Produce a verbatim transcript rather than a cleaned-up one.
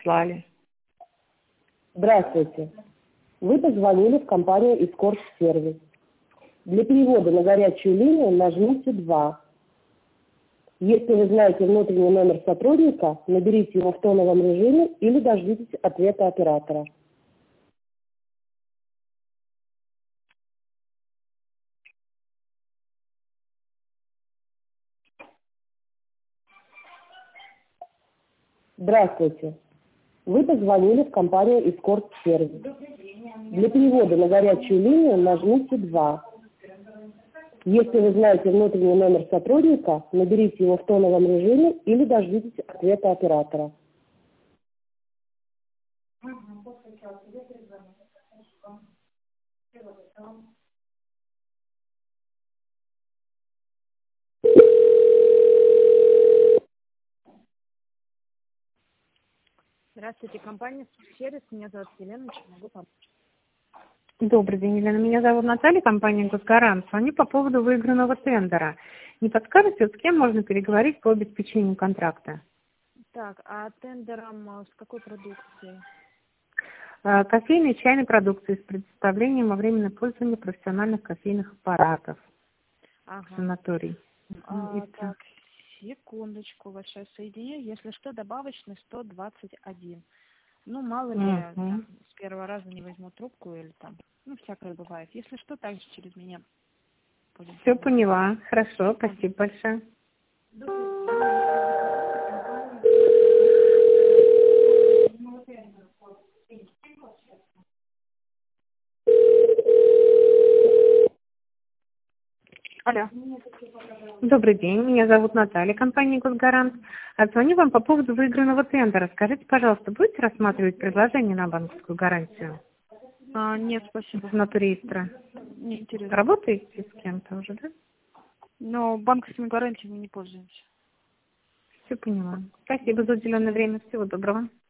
прислали. Здравствуйте. Вы позвонили в компанию Escort Service. Для перевода на горячую линию нажмите два. Если вы знаете внутренний номер сотрудника, наберите его в тоновом режиме или дождитесь ответа оператора. Здравствуйте. Вы позвонили в компанию Escort Service. Для перевода на горячую линию нажмите два. Если вы знаете внутренний номер сотрудника, наберите его в тоновом режиме или дождитесь ответа оператора. Здравствуйте, компания «Сервис». Меня зовут Елена, чем могу помочь? Добрый день, Елена. Меня зовут Наталья, компания «Госгарант». Звоню по поводу выигранного тендера. Не подскажете, с кем можно переговорить по обеспечению контракта? Так, а тендером э, с какой продукцией? Э, Кофейной и чайной продукции с предоставлением во временное пользование профессиональных кофейных аппаратов. Ага. Санаторий. А, И всё. так, секундочку, вас сейчас соединю. Если что, добавочный сто двадцать один. Ну, мало ли, Мгм. там, с первого раза не возьму трубку или там, ну, всякое бывает. Если что, также через меня будем. Все поняла. Хорошо, спасибо большое. Алло. Добрый день, меня зовут Наталья, компания «Госгарант». А Звоню вам по поводу выигранного тендера. Скажите, пожалуйста, будете рассматривать предложение на банковскую гарантию А, нет, спасибо. в натуре Истра? Не интересно. Работаете с кем-то уже, да? Но банковскими гарантиями не пользуемся. Все поняла. Спасибо за уделенное время. Всего доброго.